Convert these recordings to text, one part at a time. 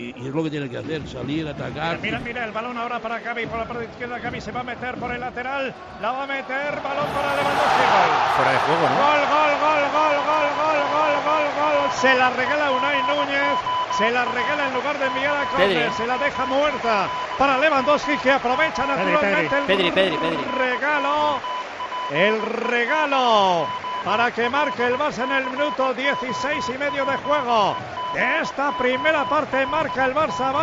Y es lo que tiene que hacer, salir, atacar. Mira el balón ahora para Gavi por la parte izquierda. Gavi se va a meter por el lateral. La va a meter, balón para Lewandowski. Fuera de juego, ¿no? Gol. Se la regala Unai Núñez. Se la regala en lugar de enviar a córner. Se la deja muerta para Lewandowski, que aprovecha naturalmente Pedri. El regalo para que marque el Barça en el minuto 16 y medio de juego. De esta primera parte marca el Barça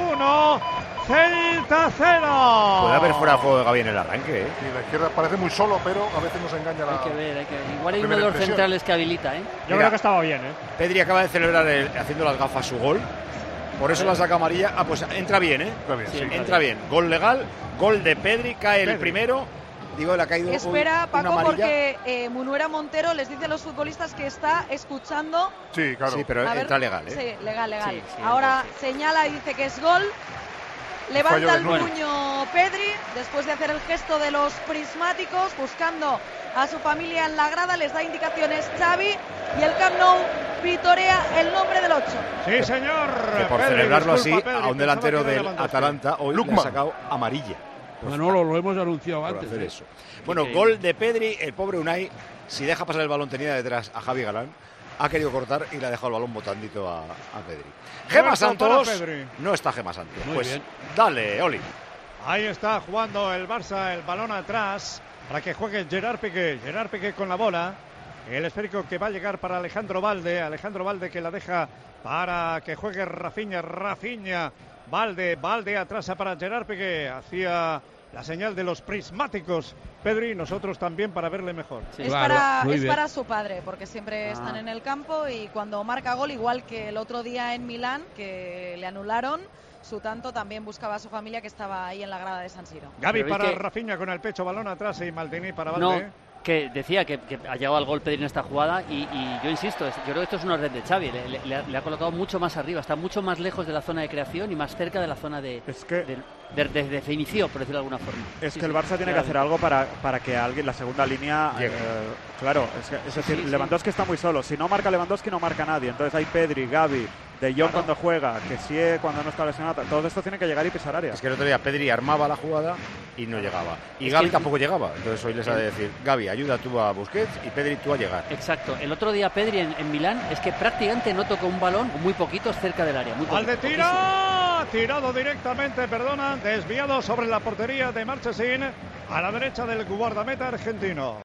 1, Celta 0. Puede haber fuera de juego de Gavi en el arranque, ¿eh? Y la izquierda parece muy solo, pero a veces nos engaña la... Hay que ver. Igual hay uno de los centrales que habilita, ¿eh? Yo creo que estaba bien, ¿eh? Pedri acaba de celebrar, haciendo las gafas, su gol. Por eso la saca amarilla. Ah, pues entra bien, ¿eh? Entra bien. Gol legal, gol de Pedri, cae el primero. Digo, le ha caído Espera, Paco, una porque Munuera Montero les dice a los futbolistas que está escuchando. Sí, claro. Sí, pero entra legal, ¿eh? Sí, legal. Sí, ahora señala y dice que es gol. Levanta el puño Pedri, después de hacer el gesto de los prismáticos, buscando a su familia en la grada, les da indicaciones Xavi, y el Camp Nou vitorea el nombre del 8. Sí, señor. Que por Pedri, celebrarlo así, Pedri, a un delantero del Atalanta, hoy le ha Lukman. sacado amarilla. Manolo, lo hemos anunciado Por antes. hacer eso. Bueno, gol de Pedri, el pobre Unai, si deja pasar el balón, tenía detrás a Javi Galán, ha querido cortar y le ha dejado el balón botandito a Pedri. Gema Santos, no está Gema Santos. Muy pues bien. Dale, Oli. Ahí está jugando el Barça, el balón atrás para que juegue Gerard Piqué con la bola. El esférico que va a llegar para Alejandro Balde que la deja para que juegue Rafinha. Balde atrasa para Gerard Piqué. Hacía la señal de los prismáticos Pedri, nosotros también para verle mejor. Sí. Es para su padre, porque siempre están en el campo, y cuando marca gol, igual que el otro día en Milán, que le anularon su tanto, también buscaba a su familia, que estaba ahí en la grada de San Siro. Gavi para Rafinha con el pecho, balón atrás, y Maldini para Balde. Que decía que ha llegado al gol Pedri en esta jugada, y yo insisto, yo creo que esto es una orden de Xavi, le ha colocado mucho más arriba, está mucho más lejos de la zona de creación y más cerca de la zona de definición, por decirlo de alguna forma. Es que el Barça tiene que hacer algo para que alguien, la segunda línea, claro, es decir, Lewandowski está muy solo, si no marca Lewandowski no marca nadie, entonces hay Pedri, Gavi, De Jong cuando juega, que sí cuando no está lesionado, todo esto tiene que llegar y pisar área. Es que el otro día Pedri armaba la jugada y no llegaba, y Gavi tampoco llegaba, entonces hoy les ha de decir, Gavi, ayuda tú a Busquets, y Pedri tú a llegar. Exacto, el otro día Pedri en Milán es que prácticamente no tocó un balón, muy poquitos cerca del área. Balde tirado directamente, desviado sobre la portería de Marchesín, a la derecha del guardameta argentino.